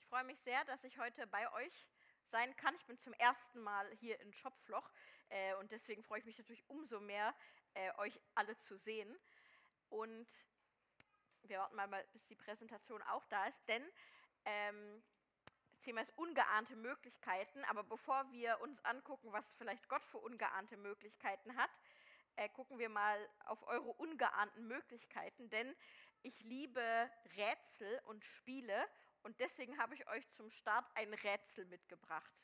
freue mich sehr, dass ich heute bei euch sein kann. Ich bin zum ersten Mal hier in Schopfloch und deswegen freue ich mich natürlich umso mehr, euch alle zu sehen. Und wir warten mal, bis die Präsentation auch da ist, denn das Thema ist ungeahnte Möglichkeiten. Aber bevor wir uns angucken, was vielleicht Gott für ungeahnte Möglichkeiten hat, gucken wir mal auf eure ungeahnten Möglichkeiten, denn ich liebe Rätsel und Spiele und deswegen habe ich euch zum Start ein Rätsel mitgebracht.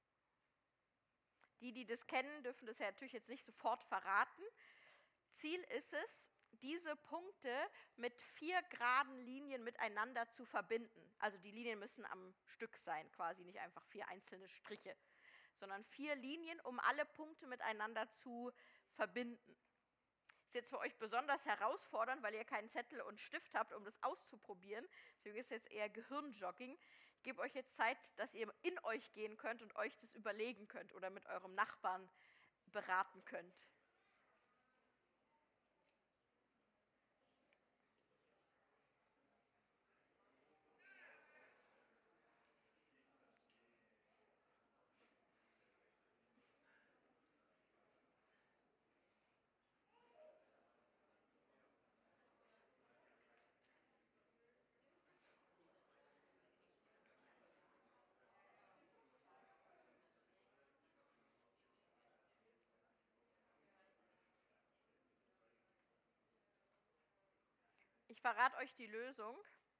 Die das kennen, dürfen das ja natürlich jetzt nicht sofort verraten. Ziel ist es, diese Punkte mit 4 geraden Linien miteinander zu verbinden. Also die Linien müssen am Stück sein, quasi nicht einfach 4 einzelne Striche, sondern 4 Linien, um alle Punkte miteinander zu verbinden. Ist jetzt für euch besonders herausfordernd, weil ihr keinen Zettel und Stift habt, um das auszuprobieren. Deswegen ist es jetzt eher Gehirnjogging. Ich gebe euch jetzt Zeit, dass ihr in euch gehen könnt und euch das überlegen könnt oder mit eurem Nachbarn beraten könnt. Ich verrate euch die Lösung.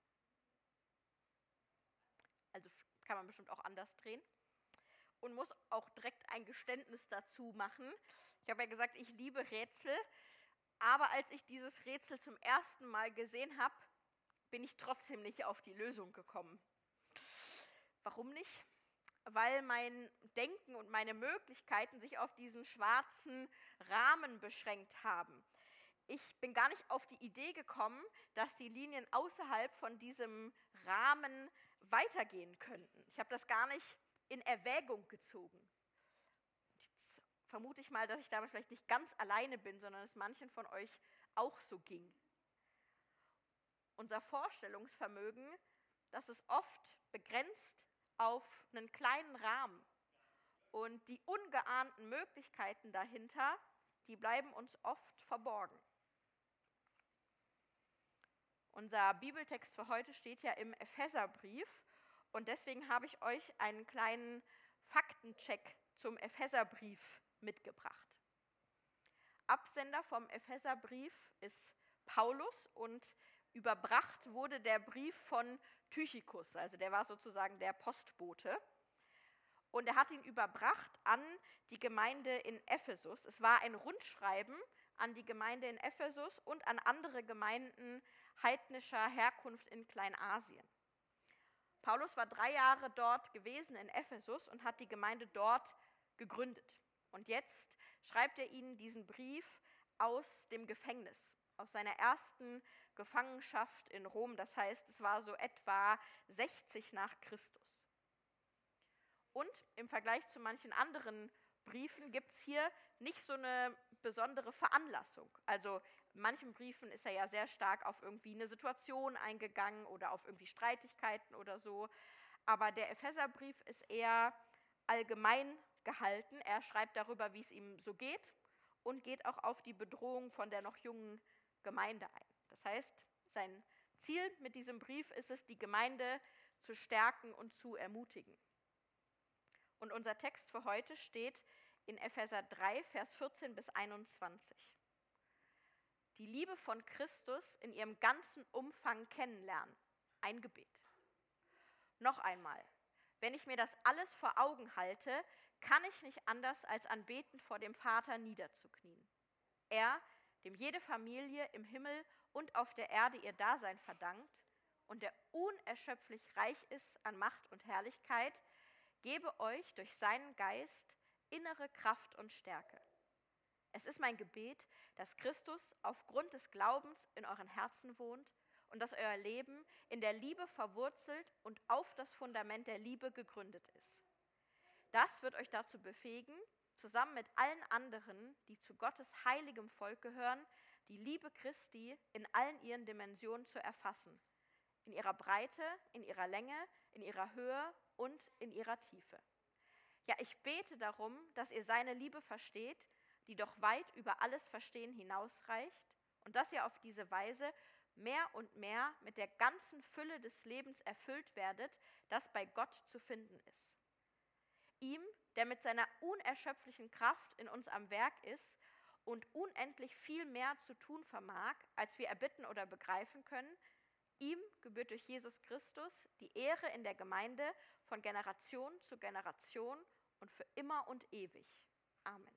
Also kann man bestimmt auch anders drehen. Und muss auch direkt ein Geständnis dazu machen. Ich habe ja gesagt, ich liebe Rätsel. Aber als ich dieses Rätsel zum ersten Mal gesehen habe, bin ich trotzdem nicht auf die Lösung gekommen. Warum nicht? Weil mein Denken und meine Möglichkeiten sich auf diesen schwarzen Rahmen beschränkt haben. Ich bin gar nicht auf die Idee gekommen, dass die Linien außerhalb von diesem Rahmen weitergehen könnten. Ich habe das gar nicht in Erwägung gezogen. Jetzt vermute ich mal, dass ich damit vielleicht nicht ganz alleine bin, sondern es manchen von euch auch so ging. Unser Vorstellungsvermögen, das ist oft begrenzt auf einen kleinen Rahmen. Und die ungeahnten Möglichkeiten dahinter, die bleiben uns oft verborgen. Unser Bibeltext für heute steht ja im Epheserbrief und deswegen habe ich euch einen kleinen Faktencheck zum Epheserbrief mitgebracht. Absender vom Epheserbrief ist Paulus und überbracht wurde der Brief von Tychikus, also der war sozusagen der Postbote. Und er hat ihn überbracht an die Gemeinde in Ephesus. Es war ein Rundschreiben an die Gemeinde in Ephesus und an andere Gemeinden heidnischer Herkunft in Kleinasien. Paulus war 3 Jahre dort gewesen in Ephesus und hat die Gemeinde dort gegründet. Und jetzt schreibt er ihnen diesen Brief aus dem Gefängnis, aus seiner ersten Gefangenschaft in Rom. Das heißt, es war so etwa 60 nach Christus. Und im Vergleich zu manchen anderen Briefen gibt es hier nicht so eine besondere Veranlassung. Also in manchen Briefen ist er ja sehr stark auf irgendwie eine Situation eingegangen oder auf irgendwie Streitigkeiten oder so. Aber der Epheserbrief ist eher allgemein gehalten. Er schreibt darüber, wie es ihm so geht und geht auch auf die Bedrohung von der noch jungen Gemeinde ein. Das heißt, sein Ziel mit diesem Brief ist es, die Gemeinde zu stärken und zu ermutigen. Und unser Text für heute steht in Epheser 3, Vers 14 bis 21. Die Liebe von Christus in ihrem ganzen Umfang kennenlernen. Ein Gebet. Noch einmal, wenn ich mir das alles vor Augen halte, kann ich nicht anders als anbetend vor dem Vater niederzuknien. Er, dem jede Familie im Himmel und auf der Erde ihr Dasein verdankt und der unerschöpflich reich ist an Macht und Herrlichkeit, gebe euch durch seinen Geist innere Kraft und Stärke. Es ist mein Gebet, dass Christus aufgrund des Glaubens in euren Herzen wohnt und dass euer Leben in der Liebe verwurzelt und auf das Fundament der Liebe gegründet ist. Das wird euch dazu befähigen, zusammen mit allen anderen, die zu Gottes heiligem Volk gehören, die Liebe Christi in allen ihren Dimensionen zu erfassen. In ihrer Breite, in ihrer Länge, in ihrer Höhe und in ihrer Tiefe. Ja, ich bete darum, dass ihr seine Liebe versteht, die doch weit über alles Verstehen hinausreicht, und dass ihr auf diese Weise mehr und mehr mit der ganzen Fülle des Lebens erfüllt werdet, das bei Gott zu finden ist. Ihm, der mit seiner unerschöpflichen Kraft in uns am Werk ist und unendlich viel mehr zu tun vermag, als wir erbitten oder begreifen können, ihm gebührt durch Jesus Christus die Ehre in der Gemeinde von Generation zu Generation und für immer und ewig. Amen.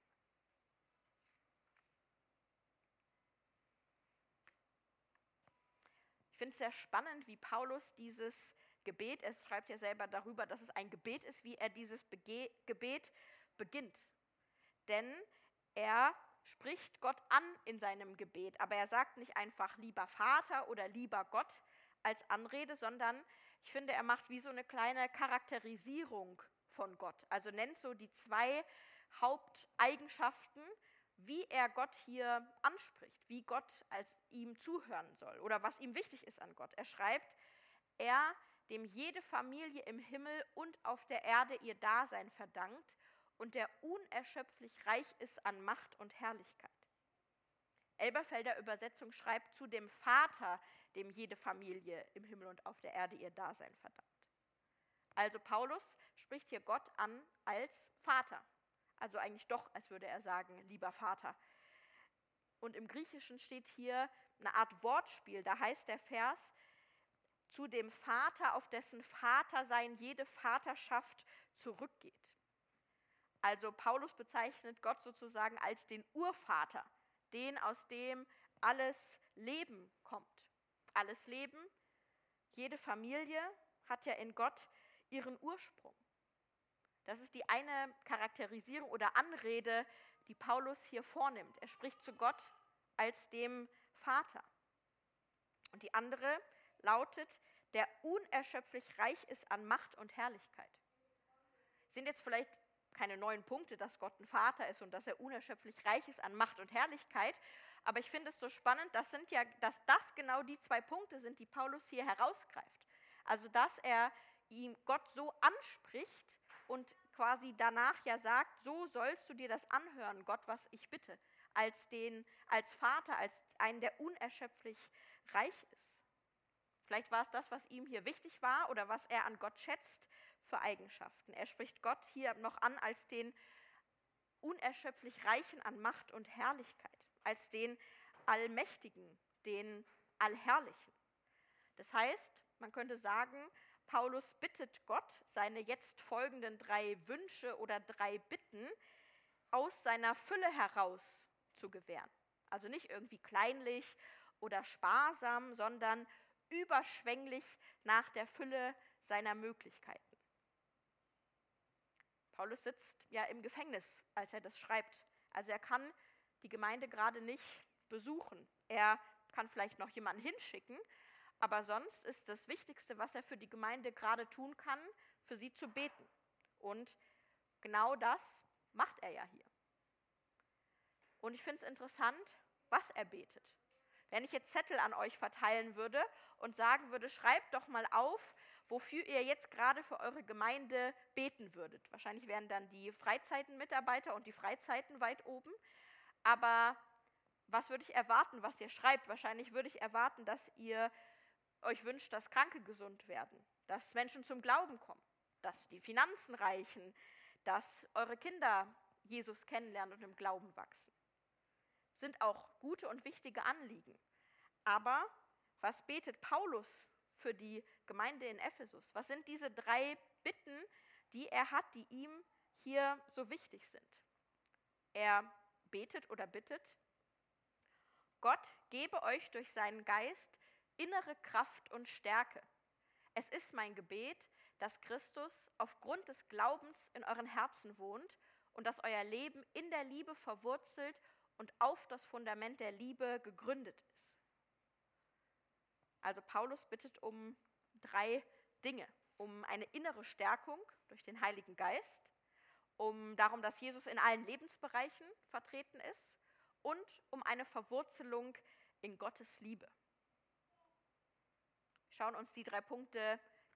Ich finde es sehr spannend, wie Paulus dieses Gebet, er schreibt ja selber darüber, dass es ein Gebet ist, wie er dieses Gebet beginnt. Denn er spricht Gott an in seinem Gebet, aber er sagt nicht einfach lieber Vater oder lieber Gott als Anrede, sondern ich finde, er macht wie so eine kleine Charakterisierung von Gott. Also nennt so die zwei Haupteigenschaften, wie er Gott hier anspricht, wie Gott als ihm zuhören soll oder was ihm wichtig ist an Gott. Er schreibt, er, dem jede Familie im Himmel und auf der Erde ihr Dasein verdankt und der unerschöpflich reich ist an Macht und Herrlichkeit. Elberfelder Übersetzung schreibt, zu dem Vater, dem jede Familie im Himmel und auf der Erde ihr Dasein verdankt. Also Paulus spricht hier Gott an als Vater. Also eigentlich doch, als würde er sagen, lieber Vater. Und im Griechischen steht hier eine Art Wortspiel. Da heißt der Vers, zu dem Vater, auf dessen Vatersein jede Vaterschaft zurückgeht. Also Paulus bezeichnet Gott sozusagen als den Urvater, den, aus dem alles Leben kommt. Alles Leben, jede Familie hat ja in Gott ihren Ursprung. Das ist die eine Charakterisierung oder Anrede, die Paulus hier vornimmt. Er spricht zu Gott als dem Vater. Und die andere lautet, der unerschöpflich reich ist an Macht und Herrlichkeit. Sind jetzt vielleicht keine neuen Punkte, dass Gott ein Vater ist und dass er unerschöpflich reich ist an Macht und Herrlichkeit, aber ich finde es so spannend, dass das genau die zwei Punkte sind, die Paulus hier herausgreift. Also dass er ihm Gott so anspricht und quasi danach ja sagt, so sollst du dir das anhören, Gott, was ich bitte, als Vater, als einen, der unerschöpflich reich ist. Vielleicht war es das, was ihm hier wichtig war oder was er an Gott schätzt für Eigenschaften. Er spricht Gott hier noch an als den unerschöpflich Reichen an Macht und Herrlichkeit, als den Allmächtigen, den Allherrlichen. Das heißt, man könnte sagen, Paulus bittet Gott, seine jetzt folgenden 3 Wünsche oder 3 Bitten aus seiner Fülle heraus zu gewähren. Also nicht irgendwie kleinlich oder sparsam, sondern überschwänglich nach der Fülle seiner Möglichkeiten. Paulus sitzt ja im Gefängnis, als er das schreibt. Also er kann die Gemeinde gerade nicht besuchen. Er kann vielleicht noch jemanden hinschicken, aber sonst ist das Wichtigste, was er für die Gemeinde gerade tun kann, für sie zu beten. Und genau das macht er ja hier. Und ich finde es interessant, was er betet. Wenn ich jetzt Zettel an euch verteilen würde und sagen würde, schreibt doch mal auf, wofür ihr jetzt gerade für eure Gemeinde beten würdet. Wahrscheinlich wären dann die Freizeitenmitarbeiter und die Freizeiten weit oben. Aber was würde ich erwarten, was ihr schreibt? Wahrscheinlich würde ich erwarten, dass ihr euch wünscht, dass Kranke gesund werden, dass Menschen zum Glauben kommen, dass die Finanzen reichen, dass eure Kinder Jesus kennenlernen und im Glauben wachsen. Sind auch gute und wichtige Anliegen. Aber was betet Paulus für die Gemeinde in Ephesus? Was sind diese 3 Bitten, die er hat, die ihm hier so wichtig sind? Er betet oder bittet, Gott gebe euch durch seinen Geist innere Kraft und Stärke. Es ist mein Gebet, dass Christus aufgrund des Glaubens in euren Herzen wohnt und dass euer Leben in der Liebe verwurzelt und auf das Fundament der Liebe gegründet ist. Also Paulus bittet um 3 Dinge. Um eine innere Stärkung durch den Heiligen Geist, um darum, dass Jesus in allen Lebensbereichen vertreten ist und um eine Verwurzelung in Gottes Liebe. Wir schauen uns die 3 Punkte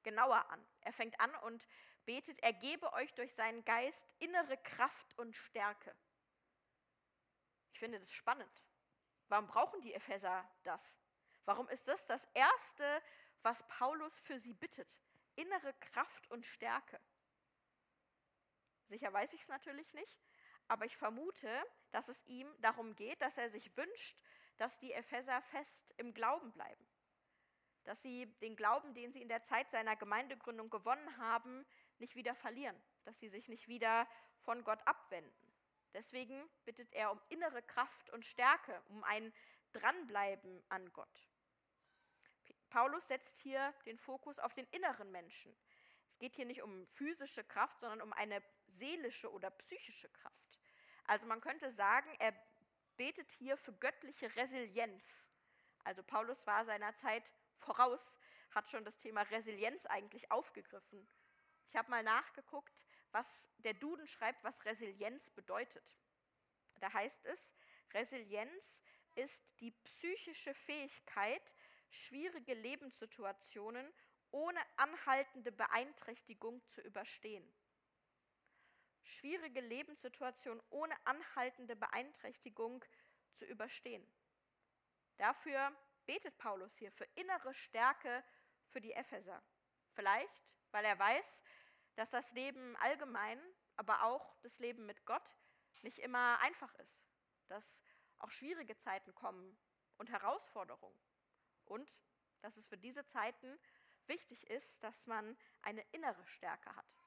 genauer an. Er fängt an und betet, er gebe euch durch seinen Geist innere Kraft und Stärke. Ich finde das spannend. Warum brauchen die Epheser das? Warum ist das das Erste, was Paulus für sie bittet? Innere Kraft und Stärke. Sicher weiß ich es natürlich nicht, aber ich vermute, dass es ihm darum geht, dass er sich wünscht, dass die Epheser fest im Glauben bleiben. Dass sie den Glauben, den sie in der Zeit seiner Gemeindegründung gewonnen haben, nicht wieder verlieren. Dass sie sich nicht wieder von Gott abwenden. Deswegen bittet er um innere Kraft und Stärke, um ein Dranbleiben an Gott. Paulus setzt hier den Fokus auf den inneren Menschen. Es geht hier nicht um physische Kraft, sondern um eine seelische oder psychische Kraft. Also man könnte sagen, er betet hier für göttliche Resilienz. Also Paulus war seiner Zeit voraus, hat schon das Thema Resilienz eigentlich aufgegriffen. Ich habe mal nachgeguckt, was der Duden schreibt, was Resilienz bedeutet. Da heißt es, Resilienz ist die psychische Fähigkeit, schwierige Lebenssituationen ohne anhaltende Beeinträchtigung zu überstehen. Schwierige Lebenssituationen ohne anhaltende Beeinträchtigung zu überstehen. Dafür betet Paulus hier für innere Stärke für die Epheser. Vielleicht, weil er weiß, dass das Leben allgemein, aber auch das Leben mit Gott nicht immer einfach ist. Dass auch schwierige Zeiten kommen und Herausforderungen. Und dass es für diese Zeiten wichtig ist, dass man eine innere Stärke hat.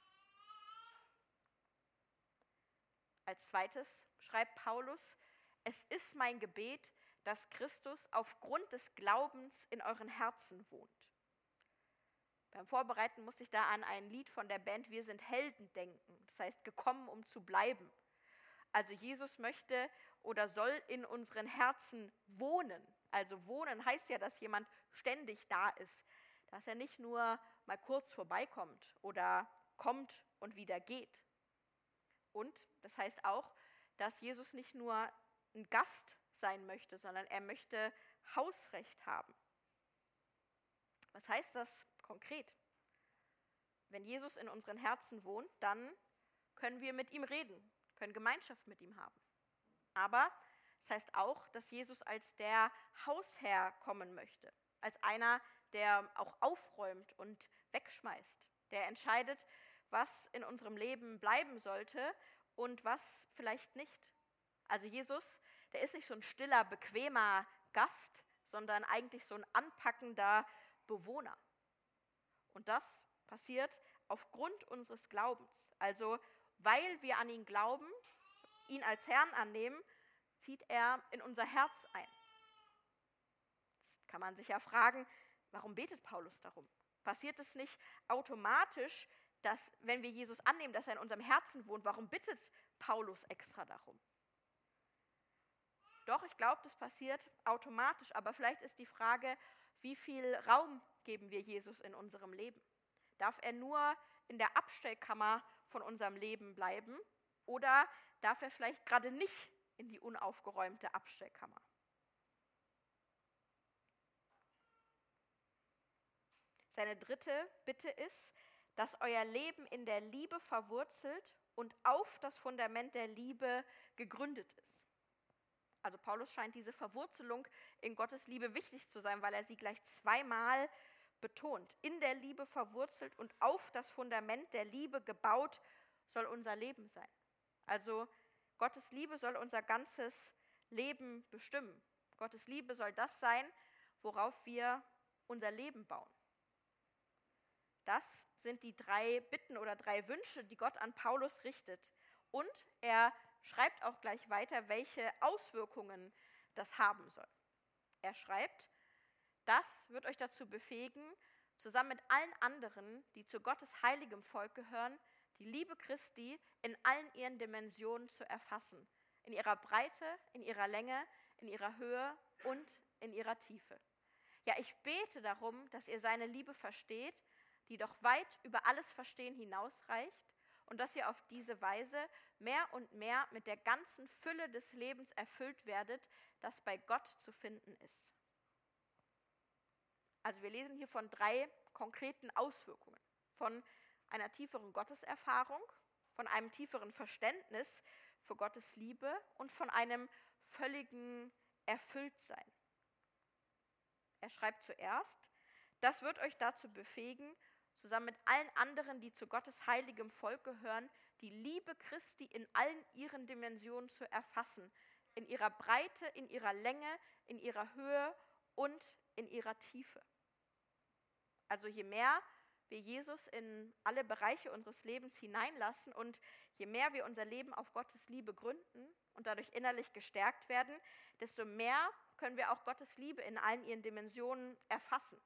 Als zweites schreibt Paulus, es ist mein Gebet, dass Christus aufgrund des Glaubens in euren Herzen wohnt. Beim Vorbereiten musste ich da an ein Lied von der Band Wir sind Helden denken. Das heißt, gekommen, um zu bleiben. Also Jesus möchte oder soll in unseren Herzen wohnen. Also wohnen heißt ja, dass jemand ständig da ist. Dass er nicht nur mal kurz vorbeikommt oder kommt und wieder geht. Und das heißt auch, dass Jesus nicht nur ein Gast sein möchte, sondern er möchte Hausrecht haben. Was heißt das konkret? Wenn Jesus in unseren Herzen wohnt, dann können wir mit ihm reden, können Gemeinschaft mit ihm haben. Aber es heißt auch, dass Jesus als der Hausherr kommen möchte, als einer, der auch aufräumt und wegschmeißt, der entscheidet, was in unserem Leben bleiben sollte und was vielleicht nicht. Also Jesus, der ist nicht so ein stiller, bequemer Gast, sondern eigentlich so ein anpackender Bewohner. Und das passiert aufgrund unseres Glaubens. Also weil wir an ihn glauben, ihn als Herrn annehmen, zieht er in unser Herz ein. Jetzt kann man sich ja fragen, warum betet Paulus darum? Passiert es nicht automatisch, dass, wenn wir Jesus annehmen, dass er in unserem Herzen wohnt, warum bittet Paulus extra darum? Doch, ich glaube, das passiert automatisch, aber vielleicht ist die Frage, wie viel Raum geben wir Jesus in unserem Leben? Darf er nur in der Abstellkammer von unserem Leben bleiben oder darf er vielleicht gerade nicht in die unaufgeräumte Abstellkammer? Seine dritte Bitte ist, dass euer Leben in der Liebe verwurzelt und auf das Fundament der Liebe gegründet ist. Also Paulus scheint diese Verwurzelung in Gottes Liebe wichtig zu sein, weil er sie gleich zweimal betont. In der Liebe verwurzelt und auf das Fundament der Liebe gebaut soll unser Leben sein. Also Gottes Liebe soll unser ganzes Leben bestimmen. Gottes Liebe soll das sein, worauf wir unser Leben bauen. Das sind die 3 Bitten oder 3 Wünsche, die Gott an Paulus richtet. Und er schreibt auch gleich weiter, welche Auswirkungen das haben soll. Er schreibt, das wird euch dazu befähigen, zusammen mit allen anderen, die zu Gottes heiligem Volk gehören, die Liebe Christi in allen ihren Dimensionen zu erfassen. In ihrer Breite, in ihrer Länge, in ihrer Höhe und in ihrer Tiefe. Ja, ich bete darum, dass ihr seine Liebe versteht, die doch weit über alles Verstehen hinausreicht und dass ihr auf diese Weise mehr und mehr mit der ganzen Fülle des Lebens erfüllt werdet, das bei Gott zu finden ist. Also wir lesen hier von 3 konkreten Auswirkungen von einer tieferen Gotteserfahrung, von einem tieferen Verständnis für Gottes Liebe und von einem völligen Erfülltsein. Er schreibt zuerst: Das wird euch dazu befähigen, zusammen mit allen anderen, die zu Gottes heiligem Volk gehören, die Liebe Christi in allen ihren Dimensionen zu erfassen, in ihrer Breite, in ihrer Länge, in ihrer Höhe und in ihrer Tiefe. Also je mehr wir Jesus in alle Bereiche unseres Lebens hineinlassen und je mehr wir unser Leben auf Gottes Liebe gründen und dadurch innerlich gestärkt werden, desto mehr können wir auch Gottes Liebe in allen ihren Dimensionen erfassen.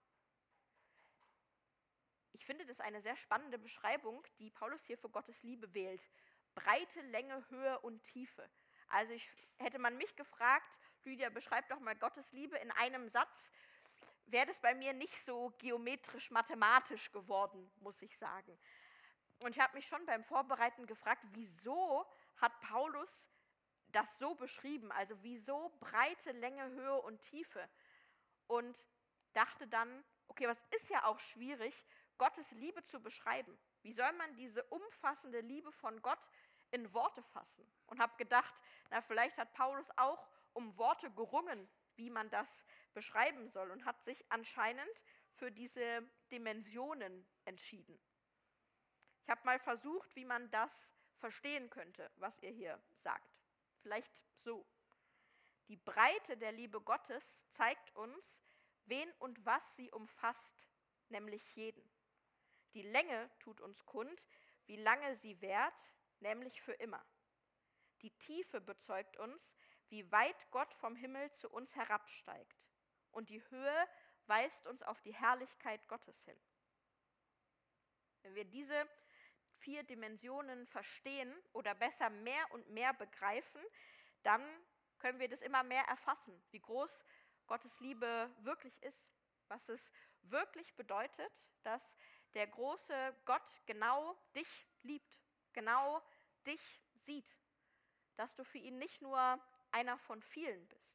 Ich finde das eine sehr spannende Beschreibung, die Paulus hier für Gottes Liebe wählt. Breite, Länge, Höhe und Tiefe. Also hätte man mich gefragt, Lydia, beschreib doch mal Gottes Liebe in einem Satz, wäre das bei mir nicht so geometrisch-mathematisch geworden, muss ich sagen. Und ich habe mich schon beim Vorbereiten gefragt, wieso hat Paulus das so beschrieben? Also wieso Breite, Länge, Höhe und Tiefe? Und dachte dann, okay, was ist ja auch schwierig, Gottes Liebe zu beschreiben. Wie soll man diese umfassende Liebe von Gott in Worte fassen? Und habe gedacht, na, vielleicht hat Paulus auch um Worte gerungen, wie man das beschreiben soll, und hat sich anscheinend für diese Dimensionen entschieden. Ich habe mal versucht, wie man das verstehen könnte, was er hier sagt. Vielleicht so: Die Breite der Liebe Gottes zeigt uns, wen und was sie umfasst, nämlich jeden. Die Länge tut uns kund, wie lange sie währt, nämlich für immer. Die Tiefe bezeugt uns, wie weit Gott vom Himmel zu uns herabsteigt. Und die Höhe weist uns auf die Herrlichkeit Gottes hin. Wenn wir diese 4 Dimensionen verstehen oder besser mehr und mehr begreifen, dann können wir das immer mehr erfassen, wie groß Gottes Liebe wirklich ist, was es wirklich bedeutet, dass der große Gott genau dich liebt, genau dich sieht, dass du für ihn nicht nur einer von vielen bist.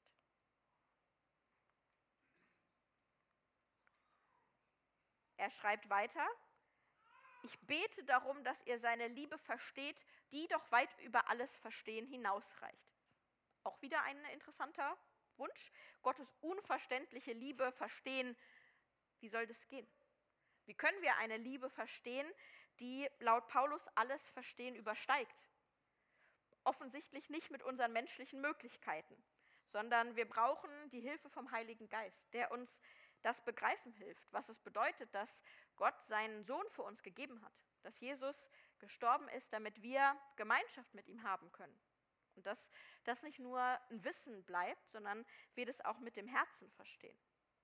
Er schreibt weiter: Ich bete darum, dass ihr seine Liebe versteht, die doch weit über alles Verstehen hinausreicht. Auch wieder ein interessanter Wunsch. Gottes unverständliche Liebe verstehen. Wie soll das gehen? Wie können wir eine Liebe verstehen, die laut Paulus alles Verstehen übersteigt? Offensichtlich nicht mit unseren menschlichen Möglichkeiten, sondern wir brauchen die Hilfe vom Heiligen Geist, der uns das begreifen hilft, was es bedeutet, dass Gott seinen Sohn für uns gegeben hat, dass Jesus gestorben ist, damit wir Gemeinschaft mit ihm haben können. Und dass das nicht nur ein Wissen bleibt, sondern wir das auch mit dem Herzen verstehen.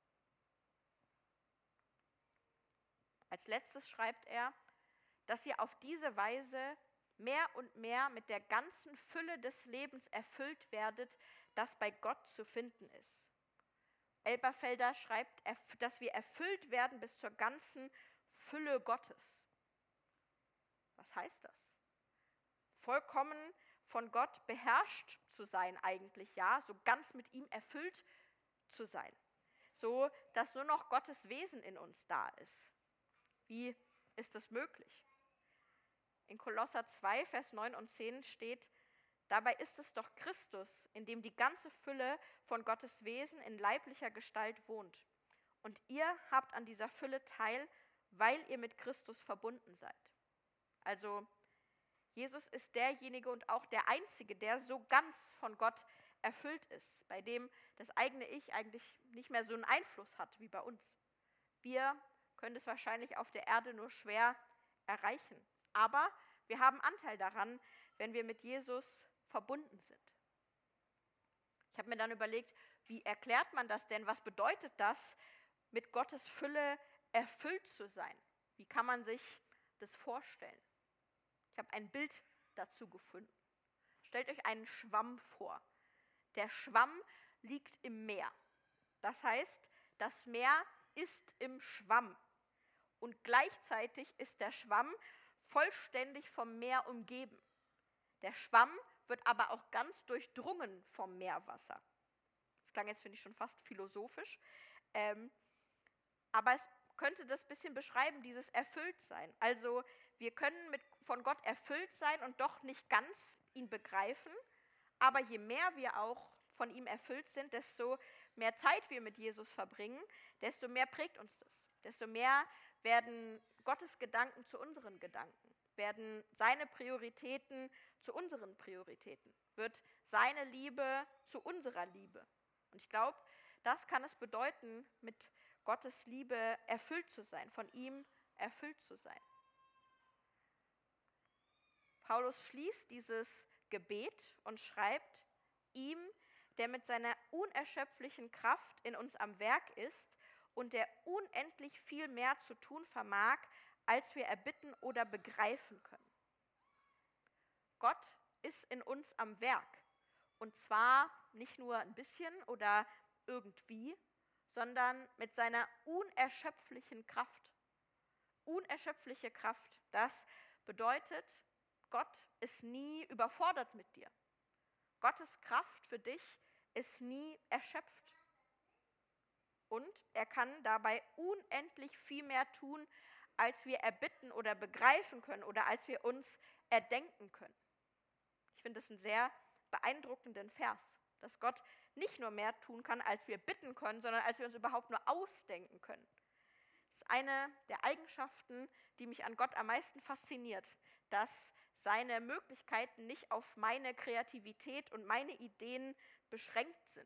Als letztes schreibt er, dass ihr auf diese Weise mehr und mehr mit der ganzen Fülle des Lebens erfüllt werdet, das bei Gott zu finden ist. Elberfelder schreibt, dass wir erfüllt werden bis zur ganzen Fülle Gottes. Was heißt das? Vollkommen von Gott beherrscht zu sein eigentlich, ja, so ganz mit ihm erfüllt zu sein. So, dass nur noch Gottes Wesen in uns da ist. Wie ist das möglich? In Kolosser 2, Vers 9 und 10 steht: Dabei ist es doch Christus, in dem die ganze Fülle von Gottes Wesen in leiblicher Gestalt wohnt. Und ihr habt an dieser Fülle teil, weil ihr mit Christus verbunden seid. Also Jesus ist derjenige und auch der Einzige, der so ganz von Gott erfüllt ist, bei dem das eigene Ich eigentlich nicht mehr so einen Einfluss hat wie bei uns. Wir können es wahrscheinlich auf der Erde nur schwer erreichen. Aber wir haben Anteil daran, wenn wir mit Jesus verbunden sind. Ich habe mir dann überlegt, wie erklärt man das denn? Was bedeutet das, mit Gottes Fülle erfüllt zu sein? Wie kann man sich das vorstellen? Ich habe ein Bild dazu gefunden. Stellt euch einen Schwamm vor. Der Schwamm liegt im Meer. Das heißt, das Meer ist im Schwamm. Und gleichzeitig ist der Schwamm vollständig vom Meer umgeben. Der Schwamm wird aber auch ganz durchdrungen vom Meerwasser. Das klang jetzt, finde ich, schon fast philosophisch. Aber es könnte das ein bisschen beschreiben, dieses Erfülltsein. Also wir können von Gott erfüllt sein und doch nicht ganz ihn begreifen, aber je mehr wir auch von ihm erfüllt sind, desto mehr Zeit wir mit Jesus verbringen, desto mehr prägt uns das. Desto mehr werden Gottes Gedanken zu unseren Gedanken, werden seine Prioritäten zu unseren Prioritäten, wird seine Liebe zu unserer Liebe. Und ich glaube, das kann es bedeuten, mit Gottes Liebe erfüllt zu sein, von ihm erfüllt zu sein. Paulus schließt dieses Gebet und schreibt, ihm, der mit seiner unerschöpflichen Kraft in uns am Werk ist und der unendlich viel mehr zu tun vermag, als wir erbitten oder begreifen können. Gott ist in uns am Werk. Und zwar nicht nur ein bisschen oder irgendwie, sondern mit seiner unerschöpflichen Kraft. Unerschöpfliche Kraft, das bedeutet, Gott ist nie überfordert mit dir. Gottes Kraft für dich ist nie erschöpft. Und er kann dabei unendlich viel mehr tun, als wir erbitten oder begreifen können oder als wir uns erdenken können. Ich finde das einen sehr beeindruckenden Vers, dass Gott nicht nur mehr tun kann, als wir bitten können, sondern als wir uns überhaupt nur ausdenken können. Das ist eine der Eigenschaften, die mich an Gott am meisten fasziniert, dass seine Möglichkeiten nicht auf meine Kreativität und meine Ideen beschränkt sind.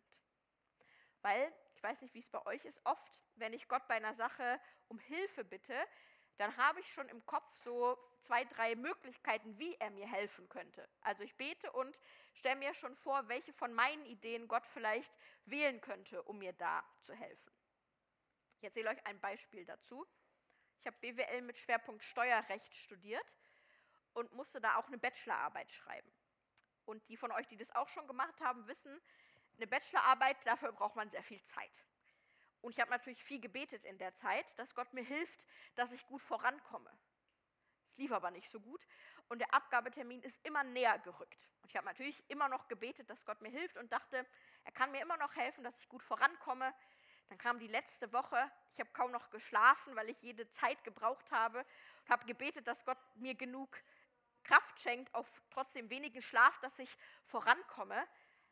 Weil, ich weiß nicht, wie es bei euch ist, oft, wenn ich Gott bei einer Sache um Hilfe bitte, dann habe ich schon im Kopf so 2, 3 Möglichkeiten, wie er mir helfen könnte. Also ich bete und stelle mir schon vor, welche von meinen Ideen Gott vielleicht wählen könnte, um mir da zu helfen. Ich erzähle euch ein Beispiel dazu. Ich habe BWL mit Schwerpunkt Steuerrecht studiert und musste da auch eine Bachelorarbeit schreiben. Und die von euch, die das auch schon gemacht haben, wissen, eine Bachelorarbeit, dafür braucht man sehr viel Zeit. Und ich habe natürlich viel gebetet in der Zeit, dass Gott mir hilft, dass ich gut vorankomme. Es lief aber nicht so gut und der Abgabetermin ist immer näher gerückt. Und ich habe natürlich immer noch gebetet, dass Gott mir hilft und dachte, er kann mir immer noch helfen, dass ich gut vorankomme. Dann kam die letzte Woche, ich habe kaum noch geschlafen, weil ich jede Zeit gebraucht habe und habe gebetet, dass Gott mir genug Kraft schenkt, auf trotzdem wenigen Schlaf, dass ich vorankomme.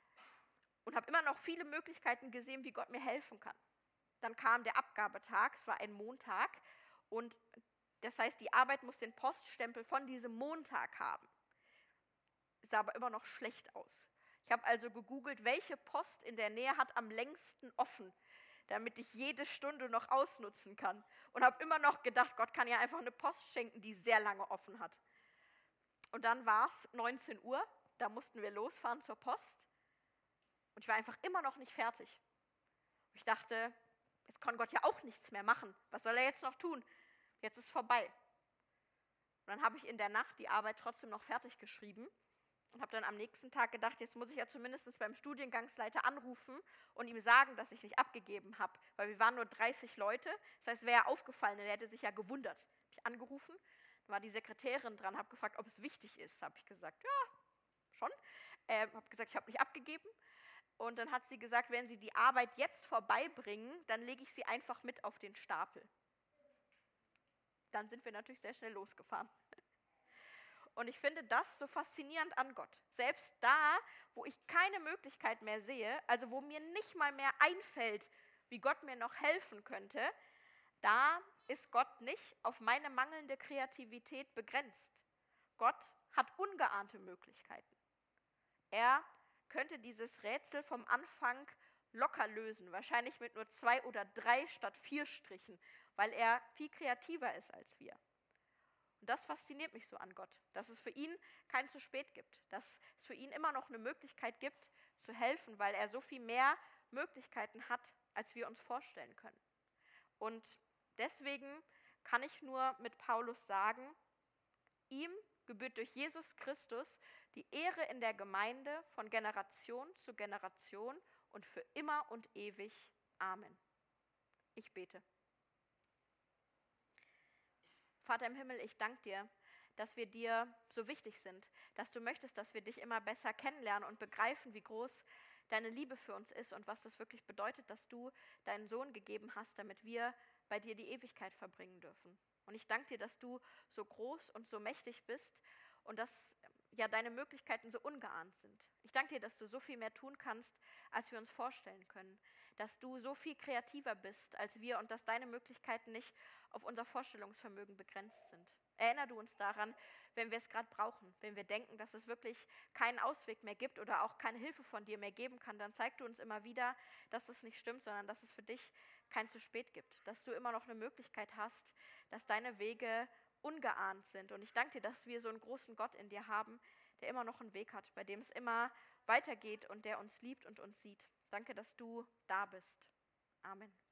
Und habe immer noch viele Möglichkeiten gesehen, wie Gott mir helfen kann. Dann kam der Abgabetag, es war ein Montag und das heißt, die Arbeit muss den Poststempel von diesem Montag haben. Sah aber immer noch schlecht aus. Ich habe also gegoogelt, welche Post in der Nähe hat am längsten offen, damit ich jede Stunde noch ausnutzen kann. Und habe immer noch gedacht, Gott kann ja einfach eine Post schenken, die sehr lange offen hat. Und dann war es 19 Uhr, da mussten wir losfahren zur Post. Und ich war einfach immer noch nicht fertig. Ich dachte, jetzt kann Gott ja auch nichts mehr machen. Was soll er jetzt noch tun? Jetzt ist vorbei. Und dann habe ich in der Nacht die Arbeit trotzdem noch fertig geschrieben und habe dann am nächsten Tag gedacht, jetzt muss ich ja zumindest beim Studiengangsleiter anrufen und ihm sagen, dass ich nicht abgegeben habe. Weil wir waren nur 30 Leute. Das heißt, wäre ja aufgefallen, er hätte sich ja gewundert. Habe ich angerufen, dann war die Sekretärin dran, habe gefragt, ob es wichtig ist. Habe ich gesagt, ja, schon. Habe gesagt, ich habe nicht abgegeben. Und dann hat sie gesagt, wenn Sie die Arbeit jetzt vorbeibringen, dann lege ich sie einfach mit auf den Stapel. Dann sind wir natürlich sehr schnell losgefahren. Und ich finde das so faszinierend an Gott. Selbst da, wo ich keine Möglichkeit mehr sehe, also wo mir nicht mal mehr einfällt, wie Gott mir noch helfen könnte, da ist Gott nicht auf meine mangelnde Kreativität begrenzt. Gott hat ungeahnte Möglichkeiten. Er könnte dieses Rätsel vom Anfang locker lösen, wahrscheinlich mit nur 2 oder 3 statt 4 Strichen, weil er viel kreativer ist als wir. Und das fasziniert mich so an Gott, dass es für ihn kein zu spät gibt, dass es für ihn immer noch eine Möglichkeit gibt, zu helfen, weil er so viel mehr Möglichkeiten hat, als wir uns vorstellen können. Und deswegen kann ich nur mit Paulus sagen, ihm gebührt durch Jesus Christus die Ehre in der Gemeinde von Generation zu Generation und für immer und ewig. Amen. Ich bete. Vater im Himmel, ich danke dir, dass wir dir so wichtig sind, dass du möchtest, dass wir dich immer besser kennenlernen und begreifen, wie groß deine Liebe für uns ist und was das wirklich bedeutet, dass du deinen Sohn gegeben hast, damit wir bei dir die Ewigkeit verbringen dürfen. Und ich danke dir, dass du so groß und so mächtig bist und dass ja deine Möglichkeiten so ungeahnt sind. Ich danke dir, dass du so viel mehr tun kannst, als wir uns vorstellen können. Dass du so viel kreativer bist als wir und dass deine Möglichkeiten nicht auf unser Vorstellungsvermögen begrenzt sind. Erinnere du uns daran, wenn wir es gerade brauchen, wenn wir denken, dass es wirklich keinen Ausweg mehr gibt oder auch keine Hilfe von dir mehr geben kann, dann zeig du uns immer wieder, dass es nicht stimmt, sondern dass es für dich kein zu spät gibt, dass du immer noch eine Möglichkeit hast, dass deine Wege ungeahnt sind. Und ich danke dir, dass wir so einen großen Gott in dir haben, der immer noch einen Weg hat, bei dem es immer weitergeht und der uns liebt und uns sieht. Danke, dass du da bist. Amen.